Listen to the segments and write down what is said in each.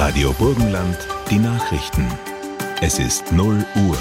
Radio Burgenland, die Nachrichten. Es ist 0 Uhr.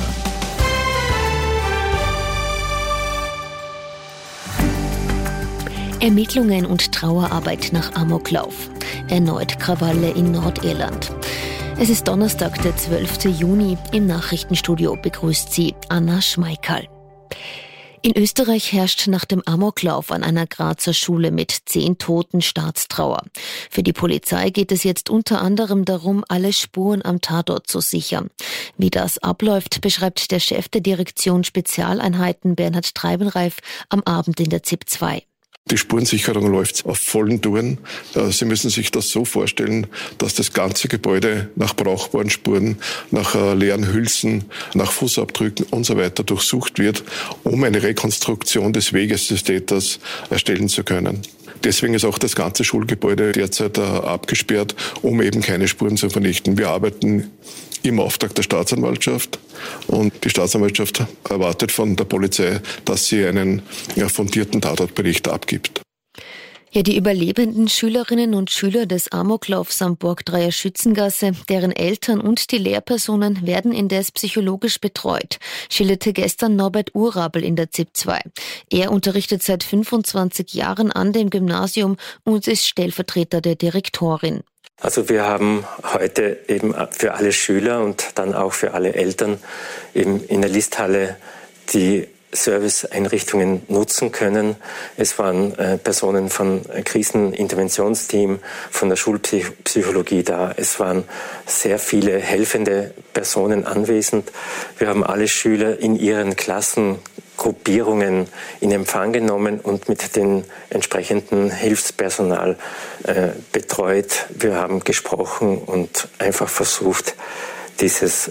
Ermittlungen und Trauerarbeit nach Amoklauf. Erneut Krawalle in Nordirland. Es ist Donnerstag, der 12. Juni. Im Nachrichtenstudio begrüßt Sie Anna Schmeickerl. In Österreich herrscht nach dem Amoklauf an einer Grazer Schule mit 10 Toten Staatstrauer. Für die Polizei geht es jetzt unter anderem darum, alle Spuren am Tatort zu sichern. Wie das abläuft, beschreibt der Chef der Direktion Spezialeinheiten Bernhard Treibenreif am Abend in der ZIP 2. Die Spurensicherung läuft auf vollen Touren. Sie müssen sich das so vorstellen, dass das ganze Gebäude nach brauchbaren Spuren, nach leeren Hülsen, nach Fußabdrücken und so weiter durchsucht wird, um eine Rekonstruktion des Weges des Täters erstellen zu können. Deswegen ist auch das ganze Schulgebäude derzeit abgesperrt, um eben keine Spuren zu vernichten. Wir arbeiten im Auftrag der Staatsanwaltschaft und die Staatsanwaltschaft erwartet von der Polizei, dass sie einen fundierten Tatortbericht abgibt. Ja, die überlebenden Schülerinnen und Schüler des Amoklaufs am Burgdreier Schützengasse, deren Eltern und die Lehrpersonen werden indes psychologisch betreut, schilderte gestern Norbert Urabel in der ZIP 2. Er unterrichtet seit 25 Jahren an dem Gymnasium und ist Stellvertreter der Direktorin. Also wir haben heute eben für alle Schüler und dann auch für alle Eltern eben in der Listhalle die Serviceeinrichtungen nutzen können. Es waren Personen von Kriseninterventionsteam, von der Schulpsychologie da. Es waren sehr viele helfende Personen anwesend. Wir haben alle Schüler in ihren Klassengruppierungen in Empfang genommen und mit dem entsprechenden Hilfspersonal betreut. Wir haben gesprochen und einfach versucht, dieses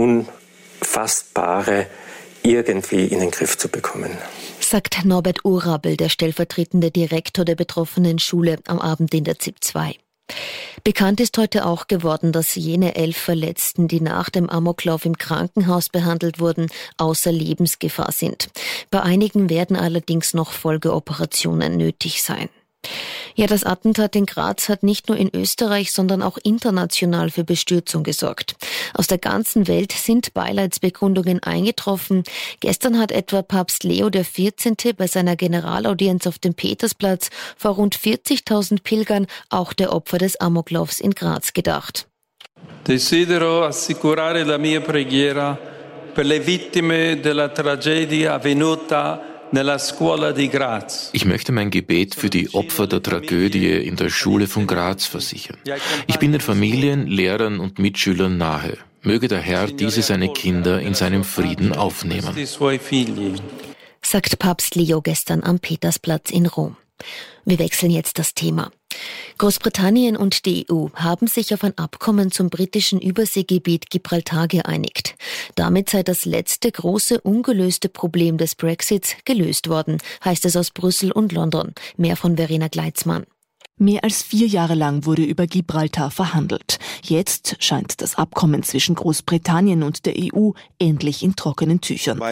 Unfassbare irgendwie in den Griff zu bekommen. Sagt Norbert Urabel, der stellvertretende Direktor der betroffenen Schule, am Abend in der ZIP 2. Bekannt ist heute auch geworden, dass jene 11 Verletzten, die nach dem Amoklauf im Krankenhaus behandelt wurden, außer Lebensgefahr sind. Bei einigen werden allerdings noch Folgeoperationen nötig sein. Ja, das Attentat in Graz hat nicht nur in Österreich, sondern auch international für Bestürzung gesorgt. Aus der ganzen Welt sind Beileidsbekundungen eingetroffen. Gestern hat etwa Papst Leo XIV. Bei seiner Generalaudienz auf dem Petersplatz vor rund 40.000 Pilgern auch der Opfer des Amoklaufs in Graz gedacht. Desidero assicurare la mia preghiera per le vittime della tragedia avvenuta. Ich möchte mein Gebet für die Opfer der Tragödie in der Schule von Graz versichern. Ich bin den Familien, Lehrern und Mitschülern nahe. Möge der Herr diese seine Kinder in seinem Frieden aufnehmen. Sagt Papst Leo gestern am Petersplatz in Rom. Wir wechseln jetzt das Thema. Großbritannien und die EU haben sich auf ein Abkommen zum britischen Überseegebiet Gibraltar geeinigt. Damit sei das letzte große ungelöste Problem des Brexits gelöst worden, heißt es aus Brüssel und London. Mehr von Verena Gleitzmann. Mehr als 4 Jahre lang wurde über Gibraltar verhandelt. Jetzt scheint das Abkommen zwischen Großbritannien und der EU endlich in trockenen Tüchern.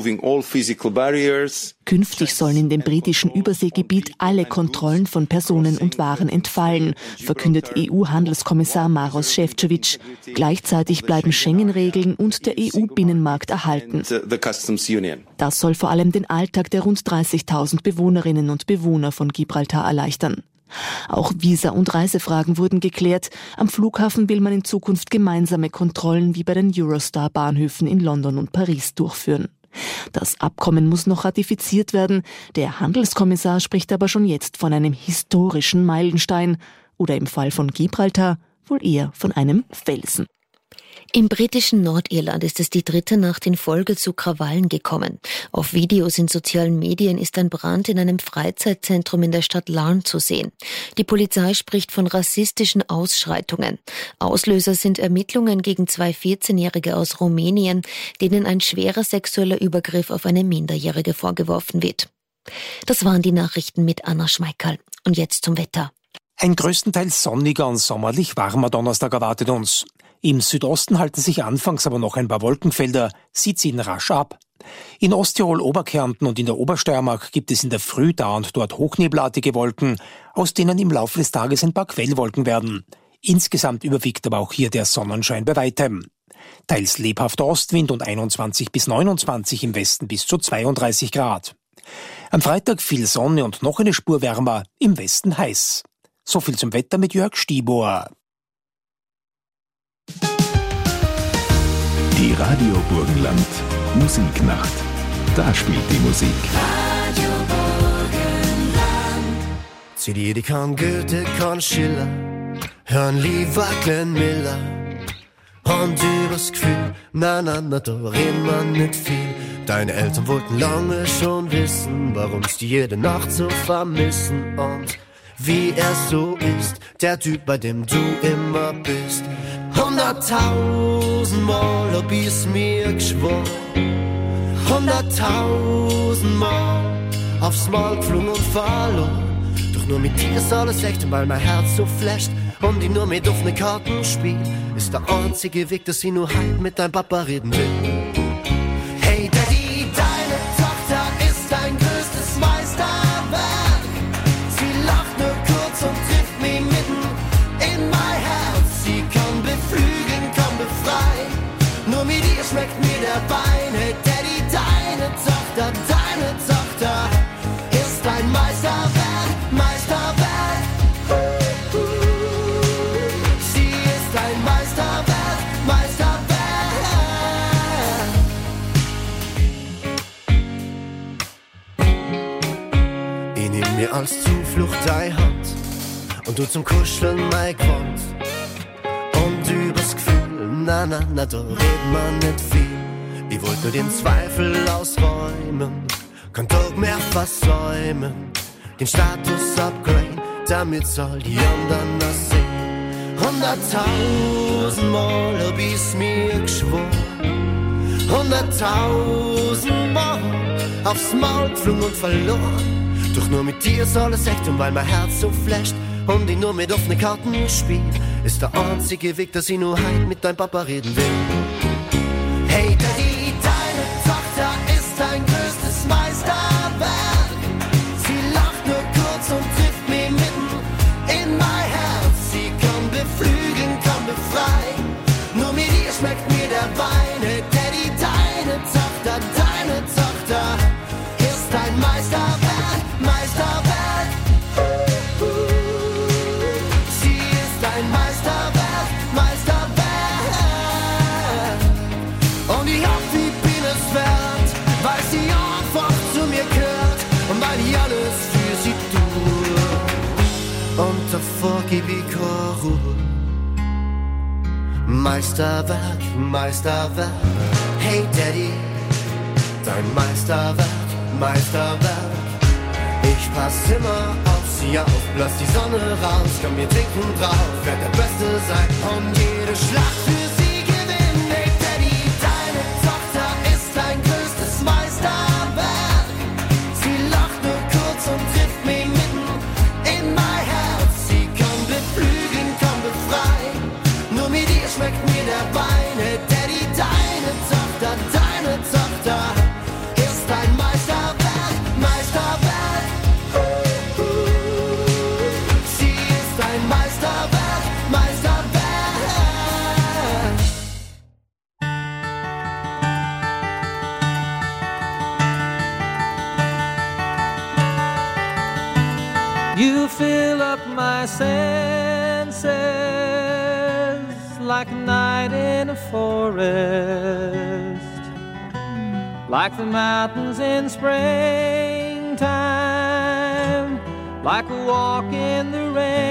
Künftig sollen in dem britischen Überseegebiet alle Kontrollen von Personen und Waren entfallen, verkündet EU-Handelskommissar Maros Šefčovič. Gleichzeitig bleiben Schengen-Regeln und der EU-Binnenmarkt erhalten. Das soll vor allem den Alltag der rund 30.000 Bewohnerinnen und Bewohner von Gibraltar erleichtern. Auch Visa- und Reisefragen wurden geklärt. Am Flughafen will man in Zukunft gemeinsame Kontrollen wie bei den Eurostar-Bahnhöfen in London und Paris durchführen. Das Abkommen muss noch ratifiziert werden. Der Handelskommissar spricht aber schon jetzt von einem historischen Meilenstein oder im Fall von Gibraltar wohl eher von einem Felsen. Im britischen Nordirland ist es die 3. Nacht in Folge zu Krawallen gekommen. Auf Videos in sozialen Medien ist ein Brand in einem Freizeitzentrum in der Stadt Larne zu sehen. Die Polizei spricht von rassistischen Ausschreitungen. Auslöser sind Ermittlungen gegen 2 14-Jährige aus Rumänien, denen ein schwerer sexueller Übergriff auf eine Minderjährige vorgeworfen wird. Das waren die Nachrichten mit Anna Schmeickerl. Und jetzt zum Wetter. Ein größtenteils sonniger und sommerlich warmer Donnerstag erwartet uns. Im Südosten halten sich anfangs aber noch ein paar Wolkenfelder, sie ziehen rasch ab. In Osttirol, Oberkärnten und in der Obersteiermark gibt es in der Früh da und dort hochnebelartige Wolken, aus denen im Laufe des Tages ein paar Quellwolken werden. Insgesamt überwiegt aber auch hier der Sonnenschein bei weitem. Teils lebhafter Ostwind und 21 bis 29, im Westen bis zu 32 Grad. Am Freitag viel Sonne und noch eine Spur wärmer, im Westen heiß. So viel zum Wetter mit Jörg Stiebohr. Die Radio Burgenland Musiknacht. Da spielt die Musik. Radio Burgenland. Zieh dir die kein Goethe, kein Schiller, hören lieber Glenn Miller. Und übers Gefühl, na, da reden wir nicht viel. Deine Eltern wollten lange schon wissen, warum's die jede Nacht so vermissen. Und wie er so ist, der Typ, bei dem du immer bist. 100.000 Mal hab ich's mir geschworen, 100.000 Mal aufs Maul geflogen und verloren. Doch nur mit dir ist alles echt, und weil mein Herz so flasht und ich nur mit offenen Karten spiel, ist der einzige Weg, dass ich nur heim mit deinem Papa reden will. Hey Daddy, deine Tochter ist dein größtes Meisterwerk. Sie lacht nur kurz und trifft mich mitten in mein Herz. Sie kann beflügeln, kann befreien, nur mit ihr schmeckt mir der Wein. Hey Daddy, deine Tochter ist ein Meisterwerk, Meisterwerk. Sie ist ein Meisterwerk, Meisterwerk. Ich nehm mir als Zuflucht deine Hand und du zum Kuscheln mein Gewand. Und übers Gefühl, na, da redet man nicht viel. Ich wollte nur den Zweifel ausräumen, kein Tag mehr versäumen, den Status upgrade, damit soll die anderen das sehen. 100.000 Mal hab ich's mir geschworen, 100.000 Mal aufs Maul geflogen und verloren. Doch nur mit dir ist alles echt, und weil mein Herz so flasht und ich nur mit offenen Karten spiel, ist der einzige Weg, dass ich nur heim mit deinem Papa reden will. Hey Daddy, deine Tochter ist dein größtes Meisterwerk. Sie lacht nur kurz und trifft mich mitten in mein Herz. Sie kann beflügeln, kann befreien, nur mit ihr schmeckt mir der Wein. Hey Daddy, deine Tochter ist ein Meisterwerk, Meisterwerk. Sie ist ein Meisterwerk, Meisterwerk. Und ich hoffe, ich bin es wert, weil sie einfach zu mir gehört und weil ich alles für sie tue. Und davor gib ich keine Ruhe. Meisterwerk, Meisterwerk. Hey Daddy, dein Meisterwerk, Meisterwerk. Ich pass immer auf sie auf, lass die Sonne raus, kann mir trinken drauf, werd der Beste sein und jede Schlacht für sie gewinnen. Hey Daddy, deine Tochter ist dein größtes Meisterwerk. Sie lacht nur kurz und trifft mich mitten in mein Herz. Sie kann beflügeln, kann befreien, nur mit ihr schmeckt mir der Wein. Hey Daddy, deine Tochter ist ein Meisterwerk, Meisterwerk. Sie ist ein Meisterwerk, Meisterwerk. You fill up my senses like a night in a forest, like the mountains in springtime, like a walk in the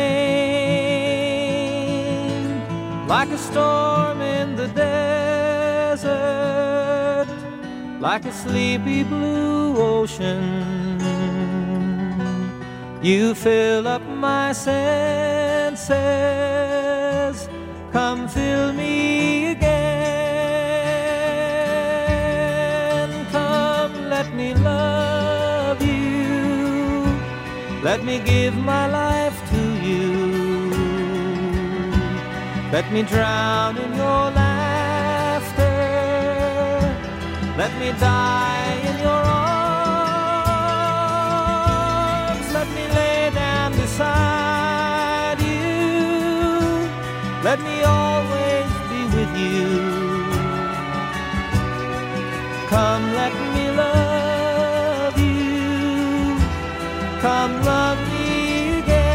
rain, like a storm in the desert, like a sleepy blue ocean. You fill up my senses, come fill me again. Come, let me love you, let me give my life to you. Let me drown in your laughter, let me die in your arms. Let me lay down beside you, let me always be with you. Come, let me love you. Come, love me again.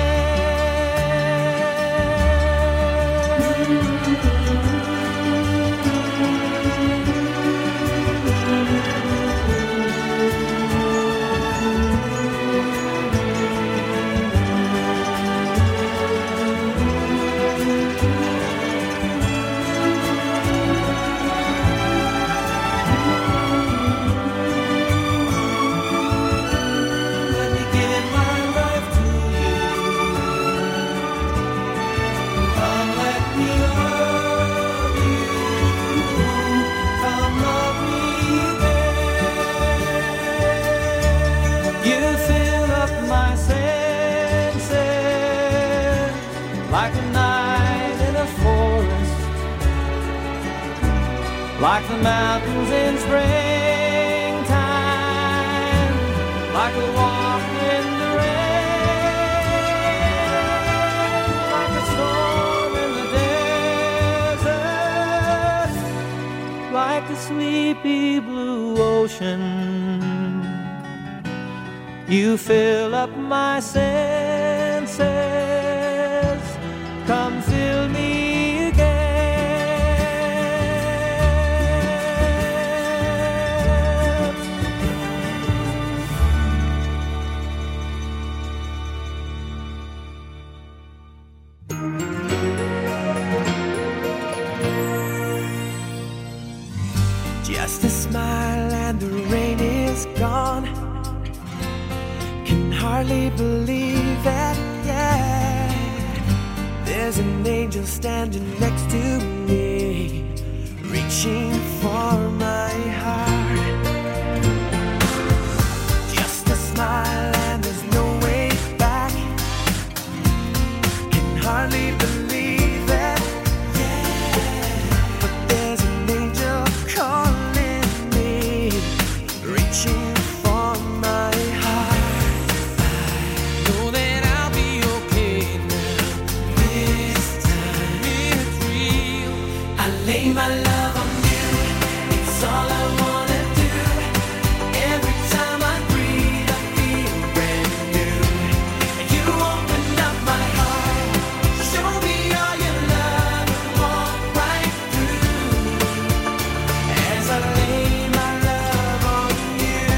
Like the mountains in springtime, like a walk in the rain, like a storm in the desert, like the sleepy blue ocean. You fill up my senses, come fill me again. Just a smile and the rain is gone. Can hardly believe it, yeah. There's an angel standing next to me, reaching for my heart. Just a smile and there's no way back. Can hardly believe it, yeah. But there's an angel calling me, reaching for my heart. I know that I'll be okay now. This time it's real. I lay my love on you. It's all I wanna do. Every time I breathe, I feel brand new. You opened up my heart, show me all your love, and walk right through. As I lay my love on you,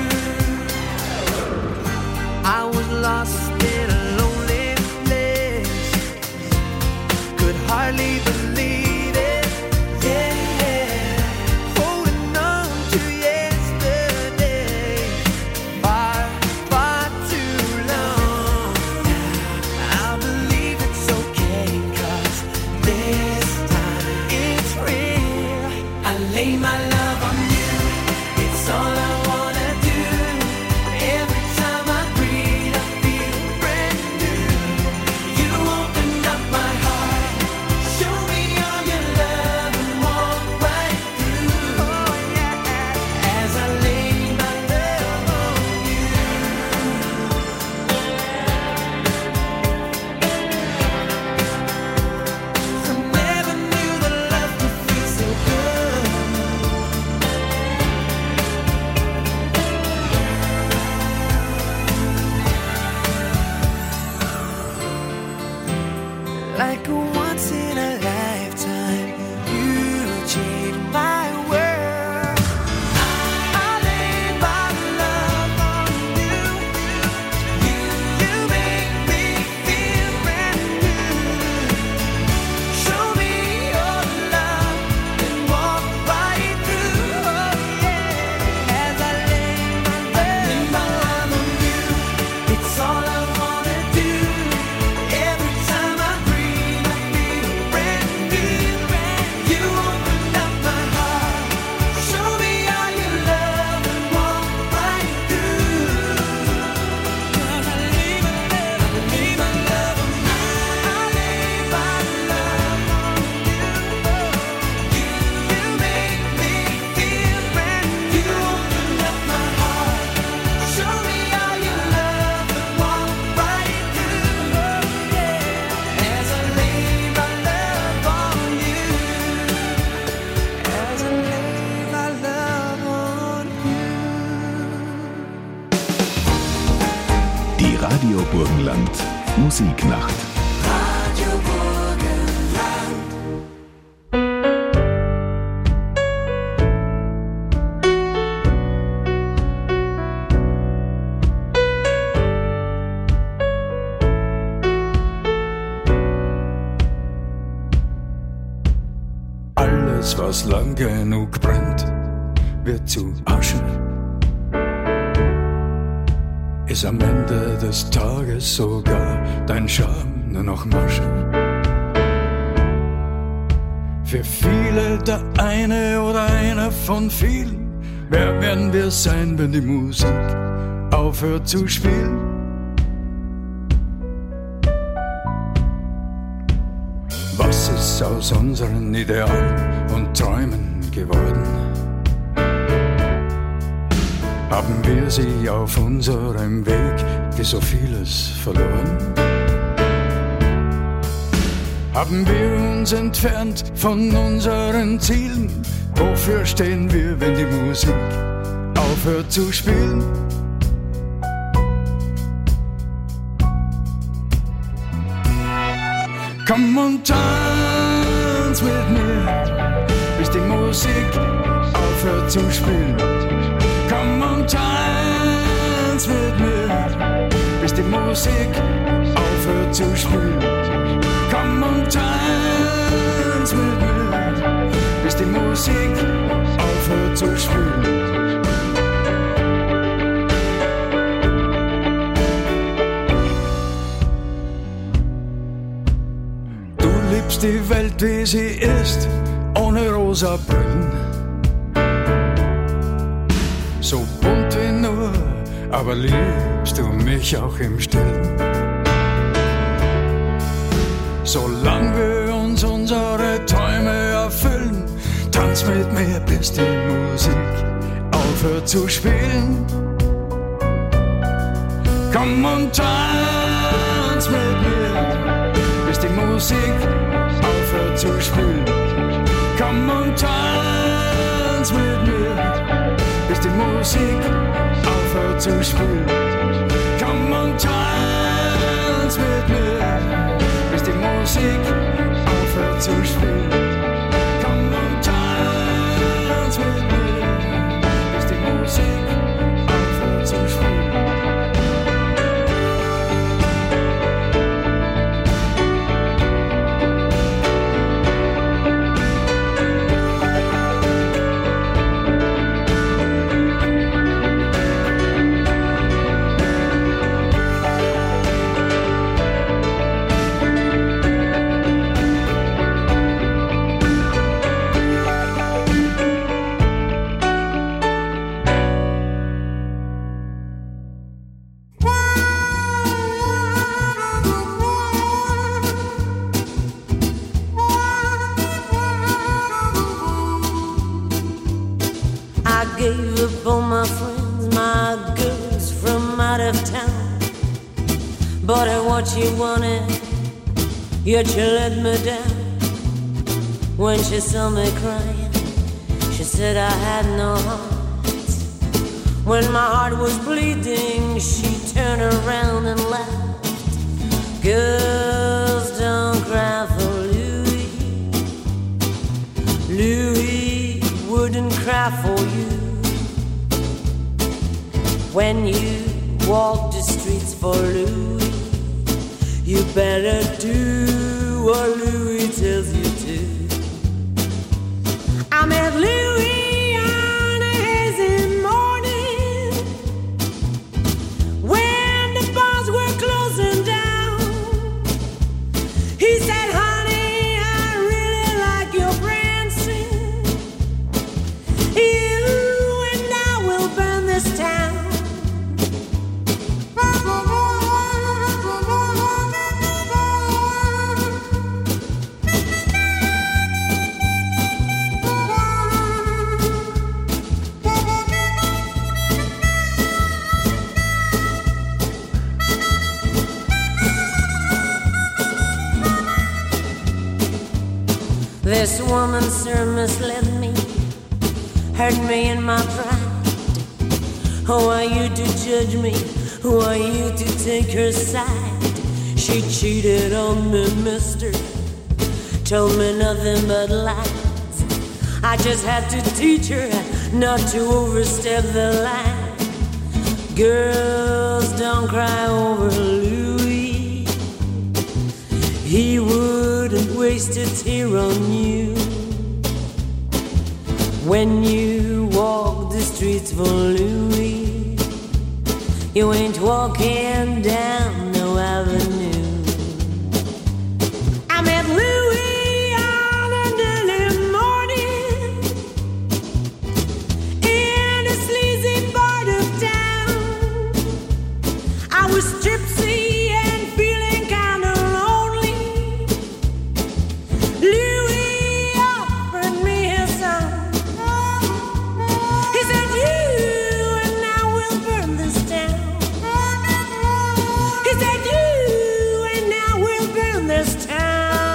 I was lost in a lonely place, could hardly believe it, yeah. Holding on to yesterday, far, far too long. I believe it's okay, 'cause this time it's real. I lay my love on you, it's all I wanna do. Every time I breathe, I feel brand new. You opened up my heart, show me all your love, and walk right through. Oh yeah, as I lay my love on you. I never knew that love could feel so good. Burgenland. Musiknacht. Radio Burgenland. Alles, was lang genug brennt, wird zu Asche. Ist am Ende des Tages sogar dein Charme nur noch Masche. Für viele der eine oder einer von vielen. Wer werden wir sein, wenn die Musik aufhört zu spielen? Was ist aus unseren Idealen und Träumen geworden? Haben wir sie auf unserem Weg wie so vieles verloren? Haben wir uns entfernt von unseren Zielen? Wofür stehen wir, wenn die Musik aufhört zu spielen? Komm und tanz mit mir, bis die Musik aufhört zu spielen. Komm und tanz mit mir, bis die Musik aufhört zu spielen. Komm und tanz mit mir, bis die Musik aufhört zu spielen. Du liebst die Welt, wie sie ist, ohne rosa Brillen. So bunt wie nur, aber liebst du mich auch im Stillen? Solange wir uns unsere Träume erfüllen, tanz mit mir, bis die Musik aufhört zu spielen. Komm und tanz mit mir, bis die Musik aufhört zu spielen. Komm und tanz mit mir, bis die Musik aufhört zu spielen. Komm und tanz mit mir, bis die Musik aufhört zu spielen. Komm und tanz mit mir, bis die Musik aufhört zu spielen. Bought her what she wanted, yet she let me down. When she saw me crying, she said I had no heart. When my heart was bleeding, she turned around and laughed. Girls don't cry for Louis. Louis wouldn't cry for you. When you walk the streets for Louis, you better do what Louis tells you to. I met Louis on a hazy morning when the bars were closing down. He said, honey, I really like your prancing. You and I will burn this town. This woman, sir, misled me, hurt me in my pride. Who are you to judge me want you to take her side. She cheated on me, mister, told me nothing but lies. I just had to teach her not to overstep the line. Girls, don't cry over Louis. He wouldn't waste a tear on you. When you walk the streets for Louis, you ain't walking down no avenue. I met Louis on an early morning in a sleazy part of town. I was tipsy and feeling kinda lonely. Louis offered me his son. He said, you and I will burn this town. He said, you and I will burn this town.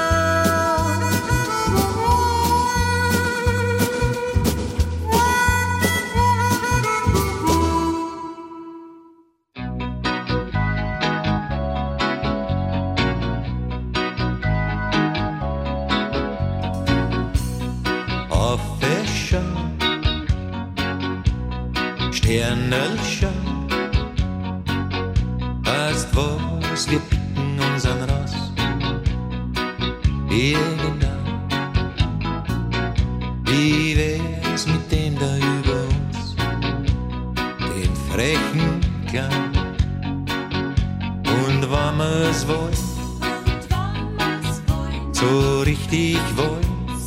Affärscher, Sternelcher, weißt was, wir picken unseren raus. Irgendwann, wie wär's mit dem da über uns, den frechen Klein. Und wenn wir's wollen, so richtig wollen,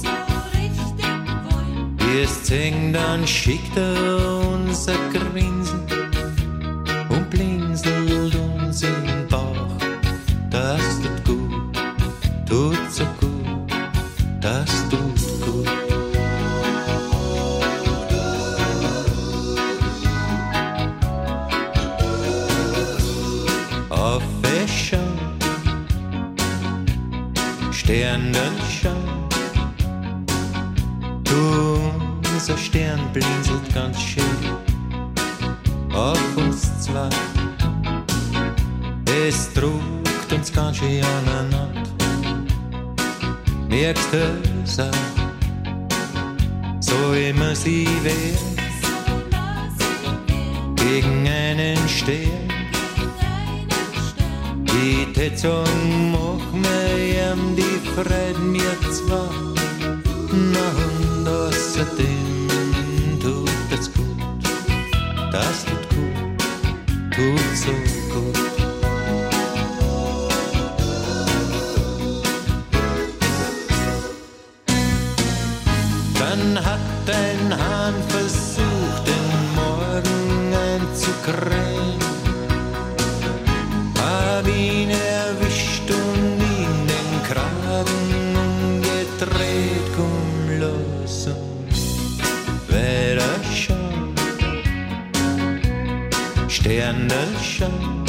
wirst sehen, dann schickt uns ein Grinsen und blinzelt uns in den Bauch. Das tut gut, tut so gut, das tut gut. Affärscher, Sternenschau, unser Stern blinzelt ganz schön auf uns zwei. Es druckt uns ganz schön aneinander. Merkst du es auch? So immer sie wehrt gegen einen Stern. Die tät sagen, mach mir die Freude mir zwei. Na und außerdem tut es gut, das tut gut, tut so gut. Dann hat ein Hahn versucht, den Morgen einzukrähen, hab ihn erwischt und ihm den Kragen umgedreht. Komm los und weiter schauen, Sternl schauen.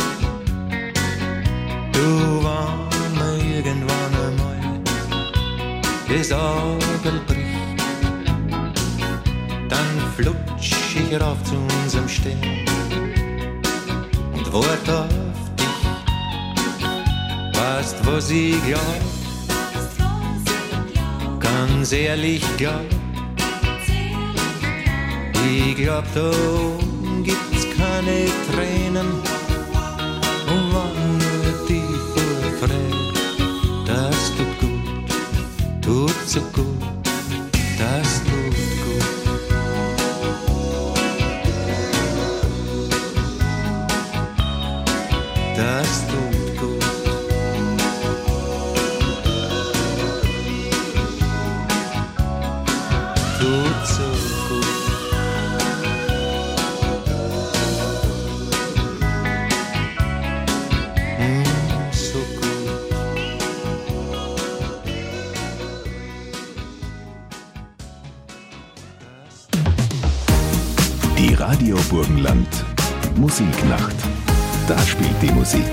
Du wann irgendwann einmal das Auge bricht, dann flutsch ich rauf zu unserem Stern und wart auf dich. Weißt, was ich glaub? Ganz ehrlich glaub, ich glaub, da oben gibt's keine Tränen. Und wann nur die Vorfreude, das tut gut, tut so gut, das tut gut. Das tut gut. Tut so gut. So gut. Die Radio Burgenland Musiknacht. Da spielt die Musik.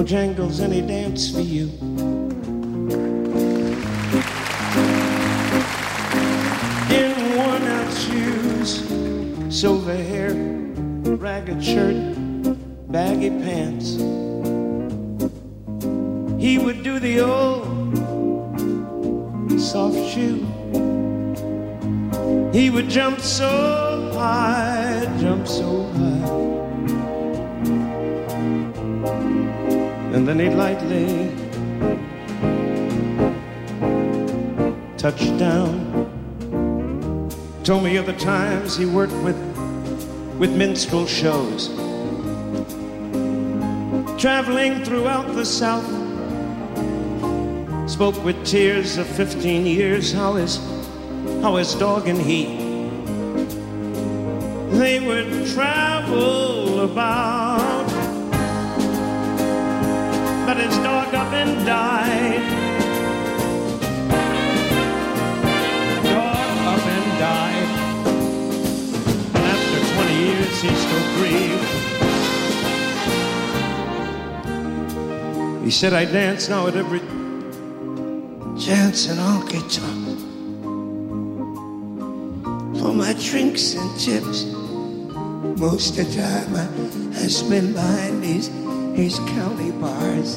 Bojangles, any dance for you. In worn-out shoes, silver hair, ragged shirt, baggy pants. He would do the old soft shoe. He would jump so high, jump so high. And then he'd lightly touch down. Told me of the times he worked with minstrel shows, traveling throughout the South. Spoke with tears of 15 years how his dog and he, they would travel about. But his dog up and died. Dog up and died. And after 20 years he still grieved. He said, I dance now at every chance and honky-tonk for my drinks and tips. Most of the time I spend behind these county bars.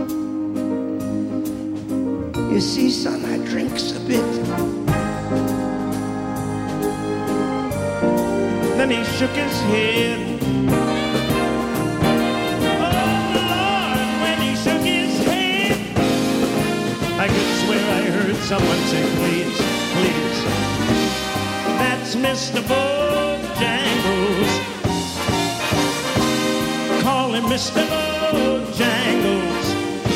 You see, son, I drinks a bit. Then he shook his head. Oh, Lord, when he shook his head, I could swear I heard someone say, please, please. That's Mr. Bojangles. Call him Mr. Bojangles.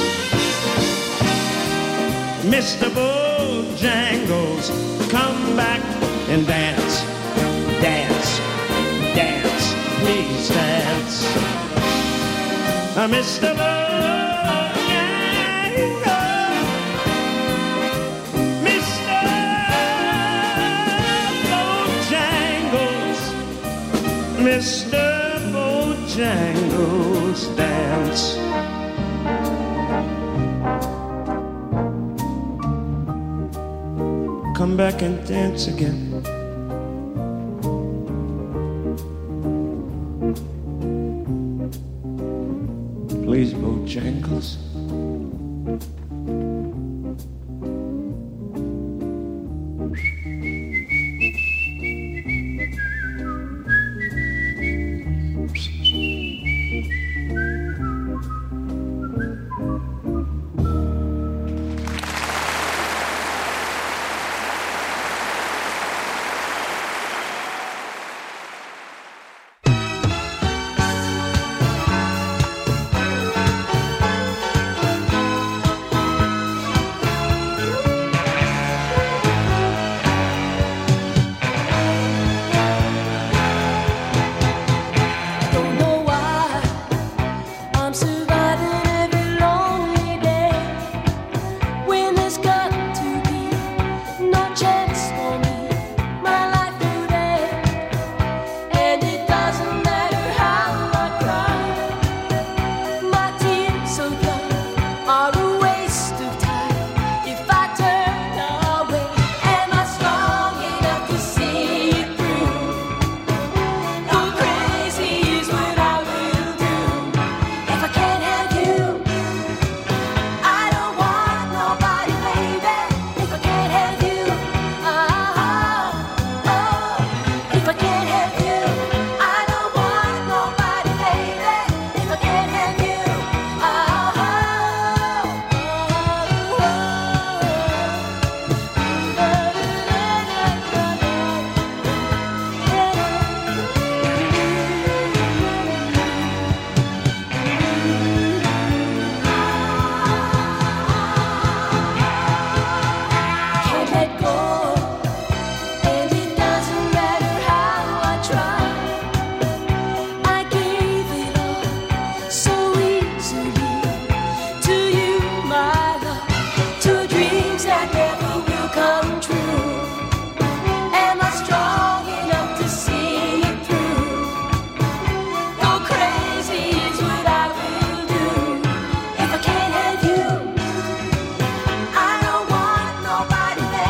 Mr. Bojangles, come back and dance, dance, dance, please dance. Mr. Bojangles, Mr. Bojangles, Mr. Bojangles, dance. Come back and dance again. Please, Bojangles.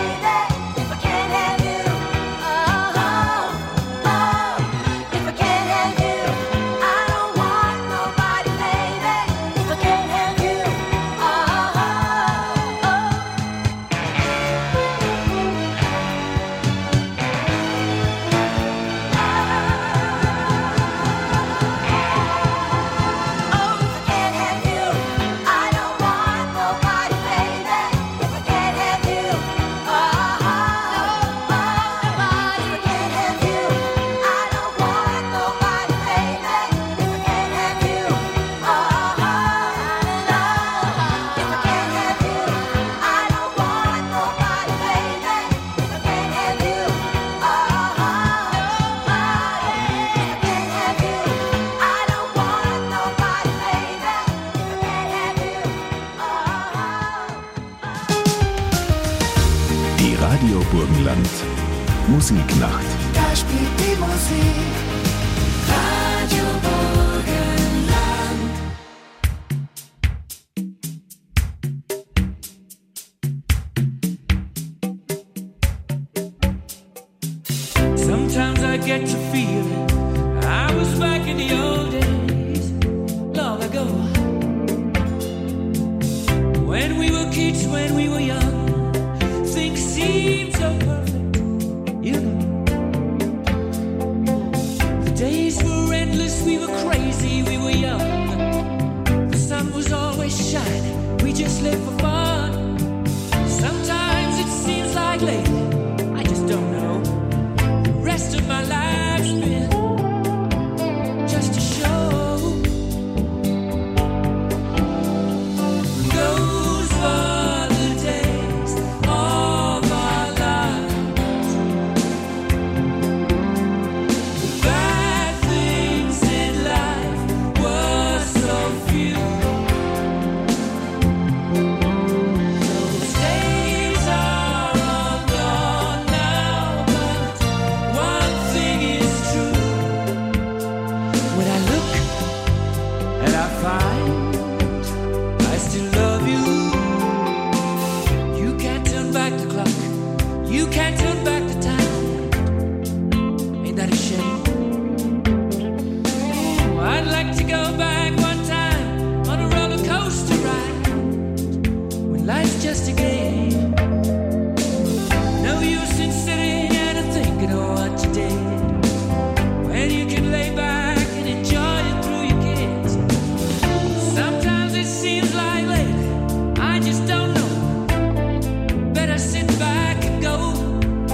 Radio Burgenland. Musiknacht. Da spielt die Musik. Radio Burgenland. Sometimes I get to feel I was back in the old days, long ago. When we were kids, when we were young. Things seem so perfect, you know. The days were endless, we were crazy, we were young. The sun was always shining, we just lived for fun. Sometimes it seems like lately, I just don't know. The rest of my life's been just a show. Those were the days of our lives. The bad things in life were so few. Those days are all gone now, but one thing is true. When I look and I find I still love you. You can't turn back the clock. You can't turn back the time. Ain't that a shame? Oh, I'd like to go back one time on a roller coaster ride when life's just a game. No use in sitting and thinking of what you did when you can lay back and enjoy it through your kids. Sometimes it seems like lately, I just don't know. Better sit back and go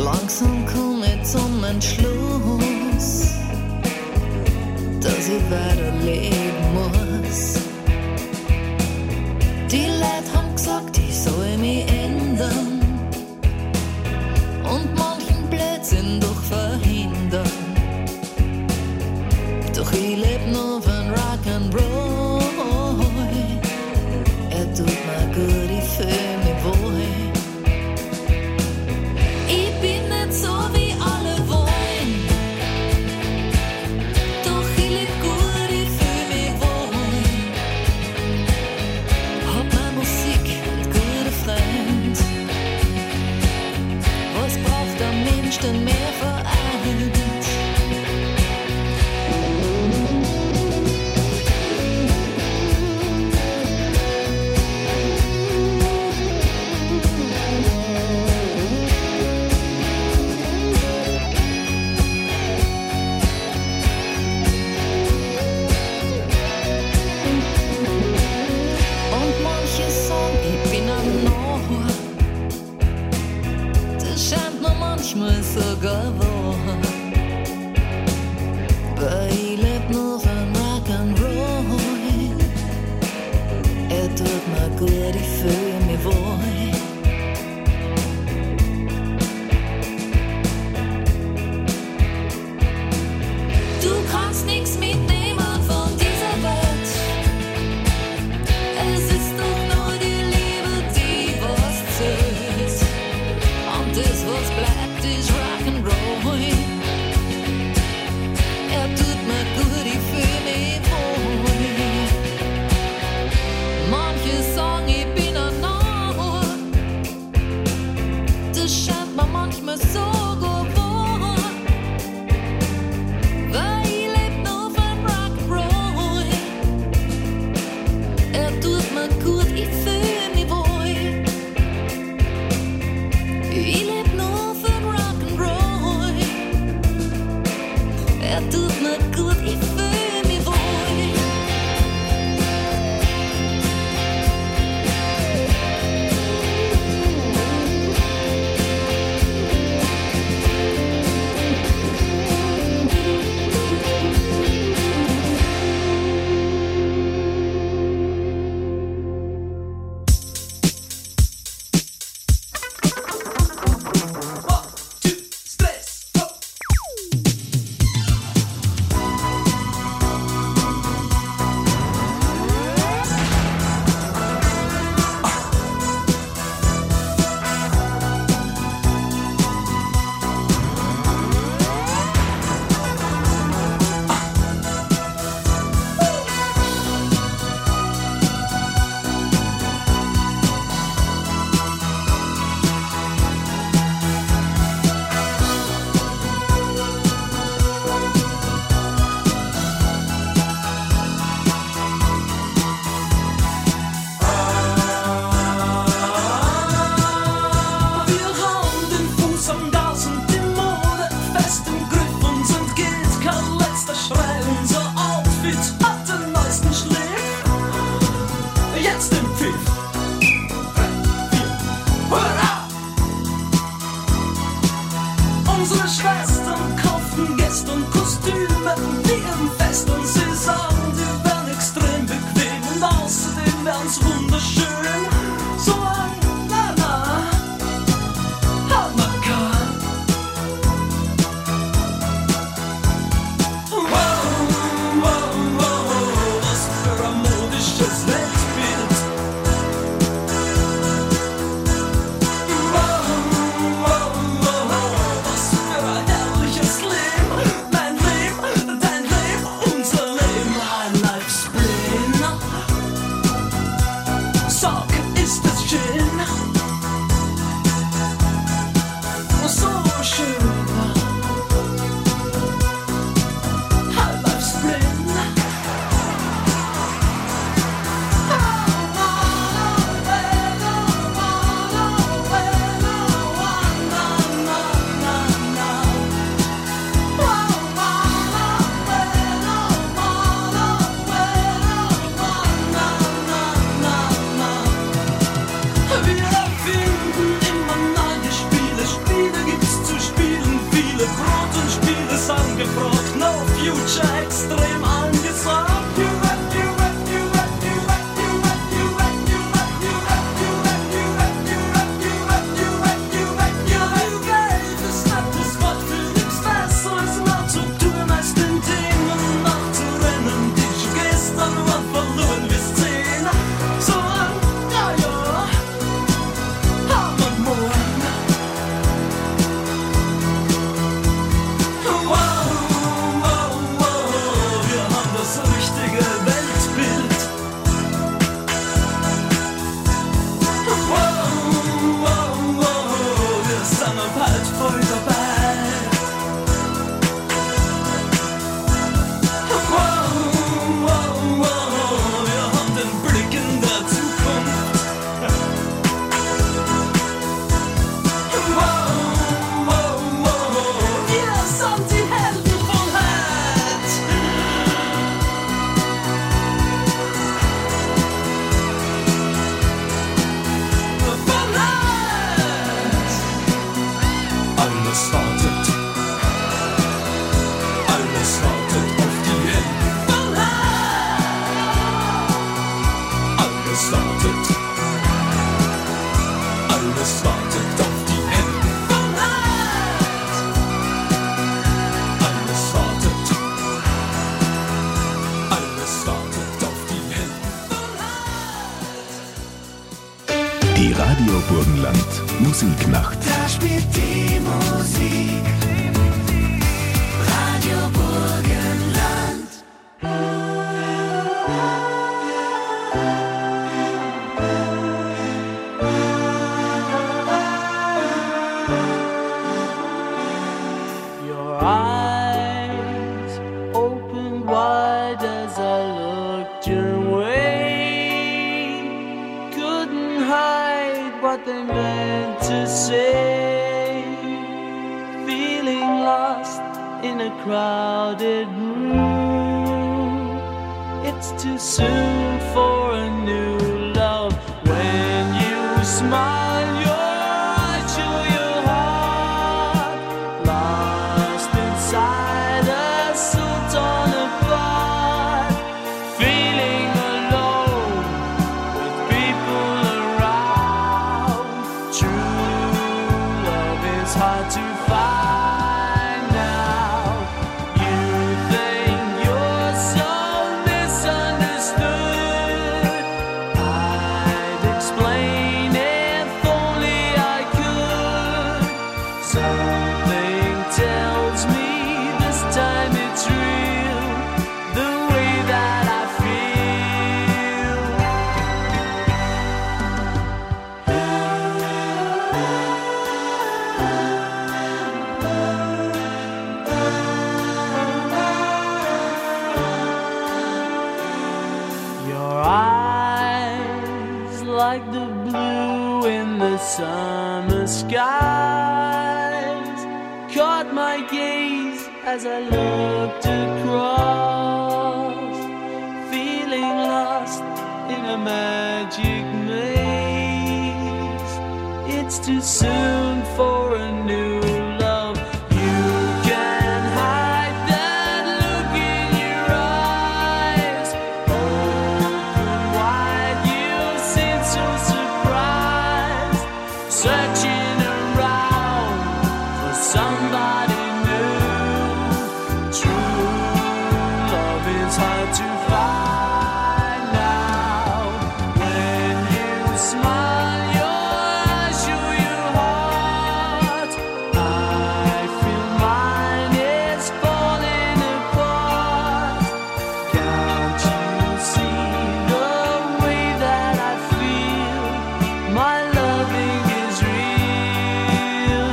Langsam komm ich zum Entschluss, dass ich weiterleben muss. Die Leute haben gesagt, ich soll mich ändern und manchen Blödsinn doch verhindern. Doch ich leb nur von Rock'n'Roll. Er tut mir gut, ich fühl mich wohl. Ich bin nicht so wie alle wollen, doch ich leb gut, ich fühl mich wohl. Hab meine Musik und gute Freund. Was braucht der Mensch denn mehr vereint? Manchmal sogar wahr, weil ich leb nur von Rock'n'Roll. Er tut mir gut, ich fühl mich wohl. Du kannst nichts mitnehmen von dieser Welt. Es ist doch nur die Liebe, die was zählt. Und das, was bleibt, ist Rock'n'Roll. Er tut mir gut, ich fühl mich wohl. Manche sagen, ich bin ein Narr. Das scheint mir manchmal sogar wahr, weil ich leb nur von Rock'n'Roll. Er tut mir gut, ich fühl mich wohl. Ich leb nur von Rock'n'Roll. Er tut mir gut, ich fühl mich wohl. Mein sind wir bald voll dabei. Die Radio Burgenland Musiknacht. Da spielt die Musik. Radio Burgenland. Your eyes open wide as I looked your way. Couldn't hide what they meant to say. Feeling lost in a crowded room. It's too soon for a new love. When you smile, your eyes show your heart. Lost inside a soul torn apart. Feeling alone with people around. True love is hard to find now. You think you're so misunderstood. I'd explain if only I could. Something tells me this time it's real. The way that I feel. Your eyes like the blue in the summer skies caught my gaze as I looked across, feeling lost in a magic maze. It's too soon for a new love. You can hide that look in your eyes. Open wide, you seem so surprised, searching around for somebody new. True love is hard to find now. When you smile, your eyes show your heart. I feel mine is falling apart. Can't you see the way that I feel? My loving is real.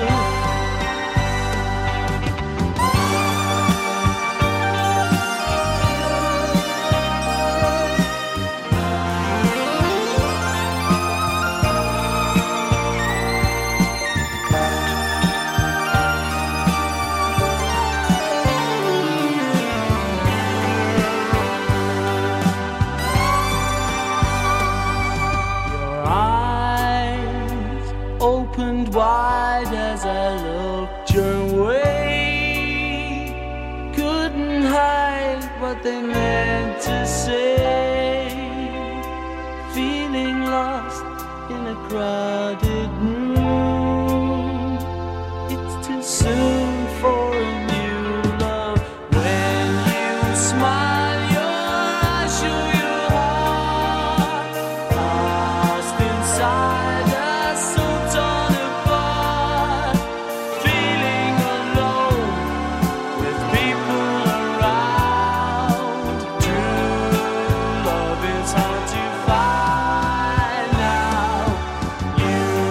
Your eyes opened wide as I looked your way. Couldn't hide what they meant to say. Feeling lost in a crowded room. It's too soon for a new love. When you smile, your eyes show your heart. Lost inside a soul torn apart. Feeling alone with people around. True love is hard to find now. You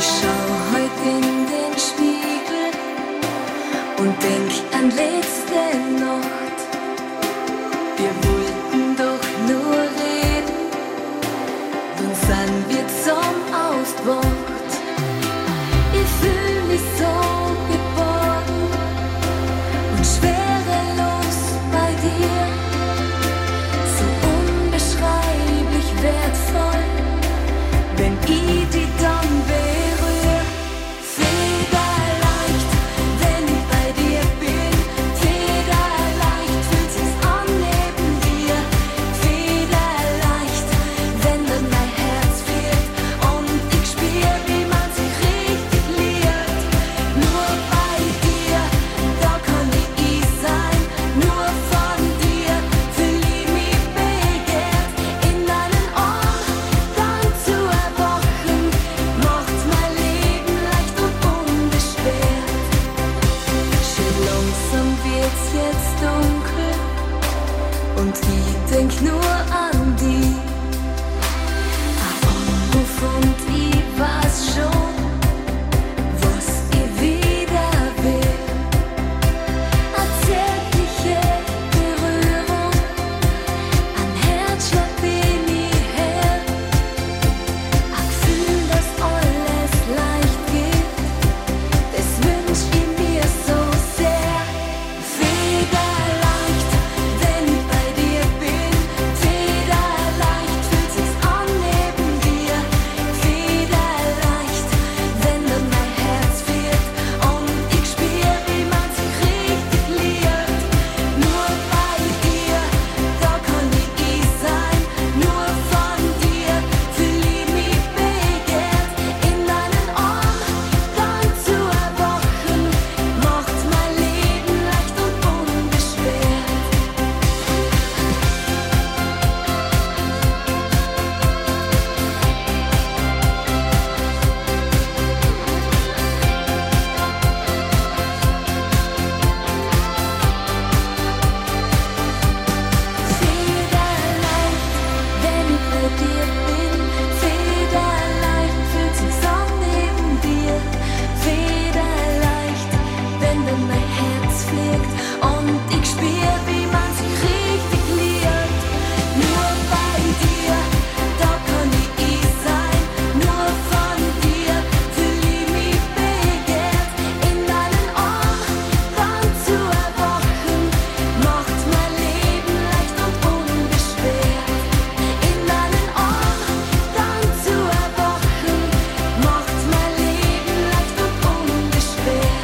Ich schau heut in den Spiegel und denk an letzte Nacht. Wir wollten doch nur reden, dann sind wir zusammen aufgewacht. Ich fühl mich so geborgen und schwerelos bei dir, so unbeschreiblich wertvoll, wenn ich die dann berühr. Federleicht, wenn ich bei dir bin, federleicht fühlt sich's an neben dir. Federleicht, wenn dann mein Herz fehlt und ich spür, wie man sich richtig liert. Nur bei dir, da kann ich sein, nur von dir fühl ich mich begehrt. In deinen Ohren dann zu erwachen, macht mein Leben leicht und unbeschwert. Schön langsam wird's jetzt dunkel und ich denk nur an die. Ein Anruf und ich weiß schon, was ich wieder will. Eine zärtliche Berührung, ein Herzschlag, den ich hör. Ein Gefühl, das alles leicht geht, das wünsch ich mir so sehr. Federleicht, wenn ich bei dir bin, federleicht fühlt sich's an neben dir. Federleicht, wenn dann mein Herz fehlt und ich spür, wie man sich richtig liert. Nur bei dir, da kann ich sein, nur von dir fühl ich mich begehrt. In deinen Ohren dann zu erwachen, macht mein Leben leicht und unbeschwert. Federleicht, wenn ich bei dir bin, federleicht fühlt sich's an neben dir. Federleicht, wenn dann mein Herz fliegt und ich spür, wie man sich richtig liert. Nur bei dir, da kann ich sein, nur von dir fühl ich mich begehrt. In deinen Ohren dann zu erwachen, macht mein Leben leicht und unbeschwert. In deinen Ohren dann zu erwachen, macht mein Leben leicht und unbeschwert.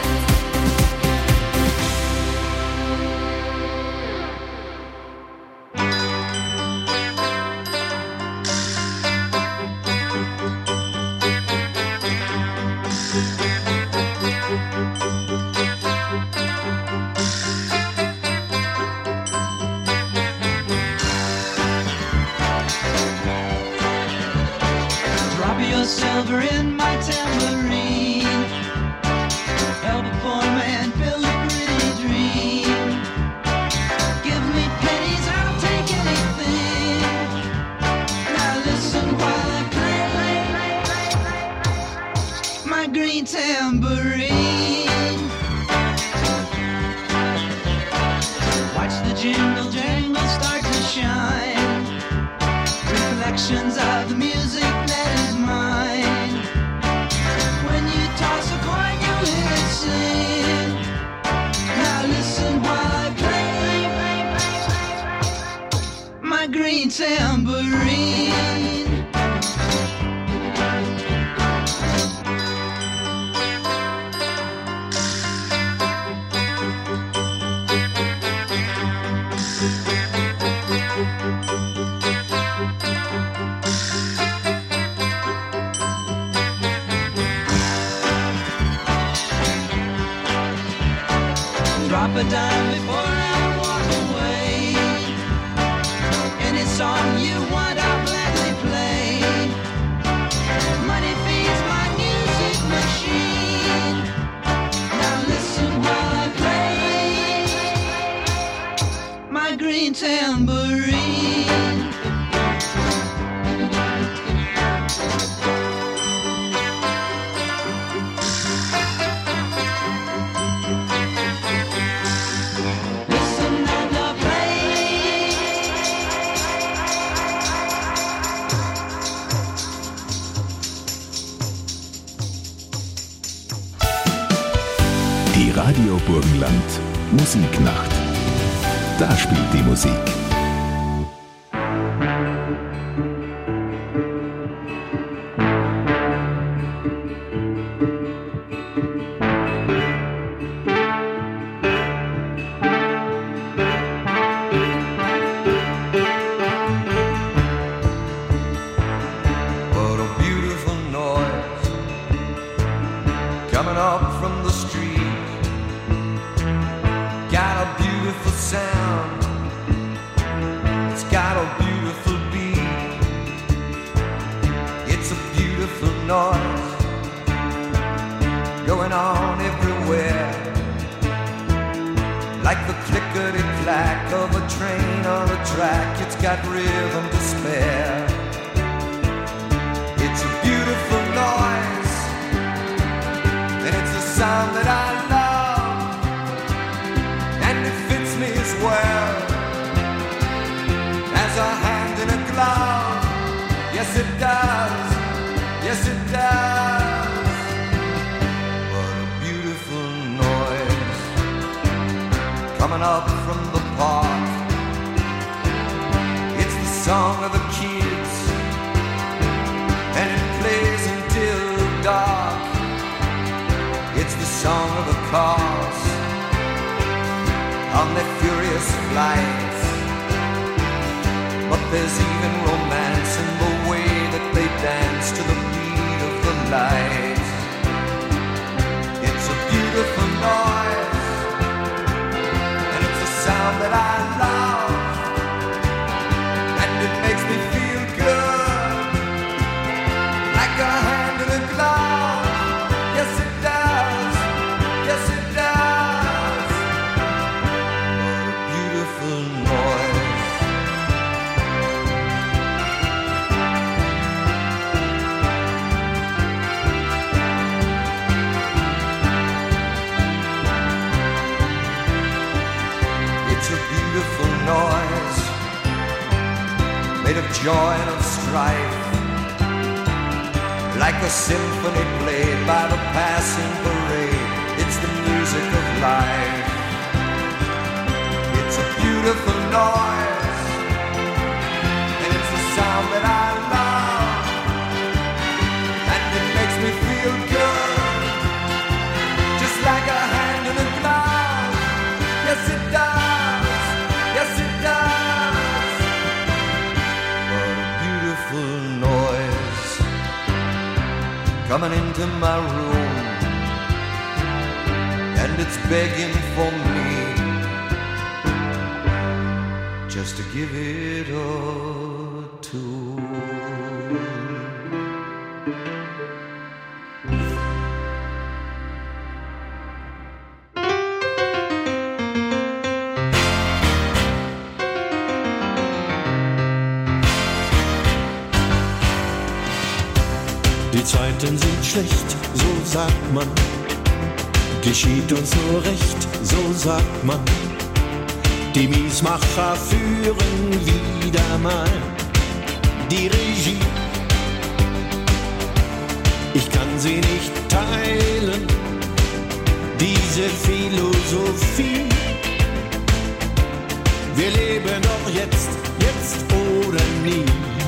Drop your silver in my tambourine. Help a poor man build a pretty dream. Give me pennies, I'll take anything. Now listen while I play my green tambourine. Watch the jingle jangle start to shine. Reflections of the music that is mine. When you toss a coin, you hear it sing. Now listen while I play my green tambourine. Drop a dime before I walk away. Any song you want, I'll gladly play. Money feeds my music machine. Now listen while I play my green tambourine. Burgenland. Musiknacht. Da spielt die Musik. Joy and of strife, like a symphony played by the passing parade. It's the music of life. It's a beautiful noise, and it's the sound that I love, and it makes me feel good, just like a hand in a glove. Yes it does, yes it does. Noise coming into my room, and it's begging for me just to give it a tune. Die Zeiten sind schlecht, so sagt man. Geschieht uns nur recht, so sagt man. Die Miesmacher führen wieder mal die Regie. Ich kann sie nicht teilen, diese Philosophie. Wir leben doch jetzt, jetzt oder nie.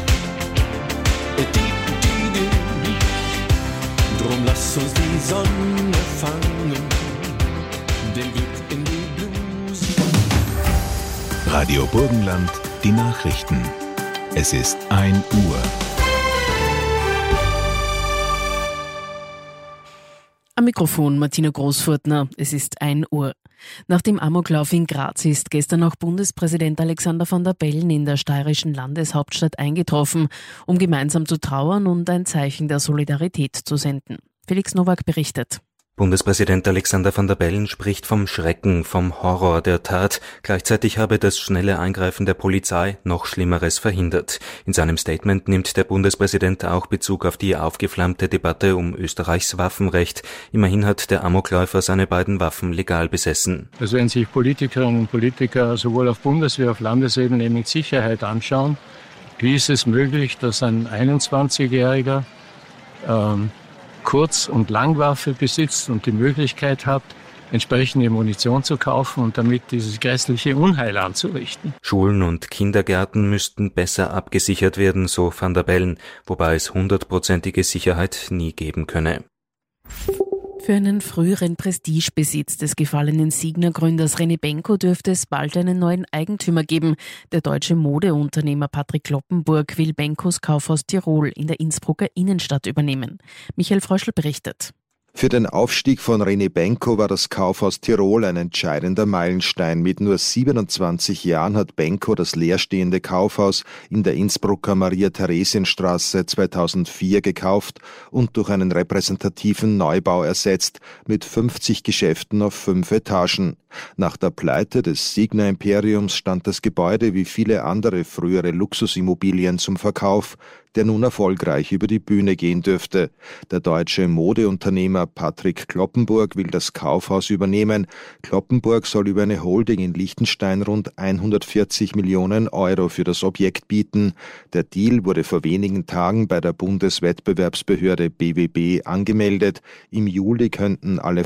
Drum lass uns die Sonne fangen, den Glück in die Blues. Radio Burgenland, die Nachrichten. Es ist 1 Uhr. Am Mikrofon Martina Großfurtner. Es ist 1 Uhr. Nach dem Amoklauf in Graz ist gestern auch Bundespräsident Alexander Van der Bellen in der steirischen Landeshauptstadt eingetroffen, um gemeinsam zu trauern und ein Zeichen der Solidarität zu senden. Felix Nowak berichtet. Bundespräsident Alexander Van der Bellen spricht vom Schrecken, vom Horror der Tat. Gleichzeitig habe das schnelle Eingreifen der Polizei noch Schlimmeres verhindert. In seinem Statement nimmt der Bundespräsident auch Bezug auf die aufgeflammte Debatte um Österreichs Waffenrecht. Immerhin hat der Amokläufer seine beiden Waffen legal besessen. Also wenn sich Politikerinnen und Politiker sowohl auf Bundes- wie auf Landesebene mit Sicherheit anschauen, wie ist es möglich, dass ein 21-Jähriger Kurz- und Langwaffe besitzt und die Möglichkeit hat, entsprechende Munition zu kaufen und damit dieses grässliche Unheil anzurichten. Schulen und Kindergärten müssten besser abgesichert werden, so Van der Bellen, wobei es 100%ige Sicherheit nie geben könne. Für einen früheren Prestigebesitz des gefallenen Signa-Gründers René Benko dürfte es bald einen neuen Eigentümer geben. Der deutsche Modeunternehmer Patrick Kloppenburg will Benkos Kaufhaus Tirol in der Innsbrucker Innenstadt übernehmen. Michael Fröschl berichtet. Für den Aufstieg von René Benko war das Kaufhaus Tirol ein entscheidender Meilenstein. Mit nur 27 Jahren hat Benko das leerstehende Kaufhaus in der Innsbrucker Maria-Theresien-Straße 2004 gekauft und durch einen repräsentativen Neubau ersetzt, mit 50 Geschäften auf 5 Etagen. Nach der Pleite des Signa-Imperiums stand das Gebäude wie viele andere frühere Luxusimmobilien zum Verkauf, der nun erfolgreich über die Bühne gehen dürfte. Der deutsche Modeunternehmer Patrick Kloppenburg will das Kaufhaus übernehmen. Kloppenburg soll über eine Holding in Liechtenstein rund 140 Millionen Euro für das Objekt bieten. Der Deal wurde vor wenigen Tagen bei der Bundeswettbewerbsbehörde BWB angemeldet. Im Juli könnten alle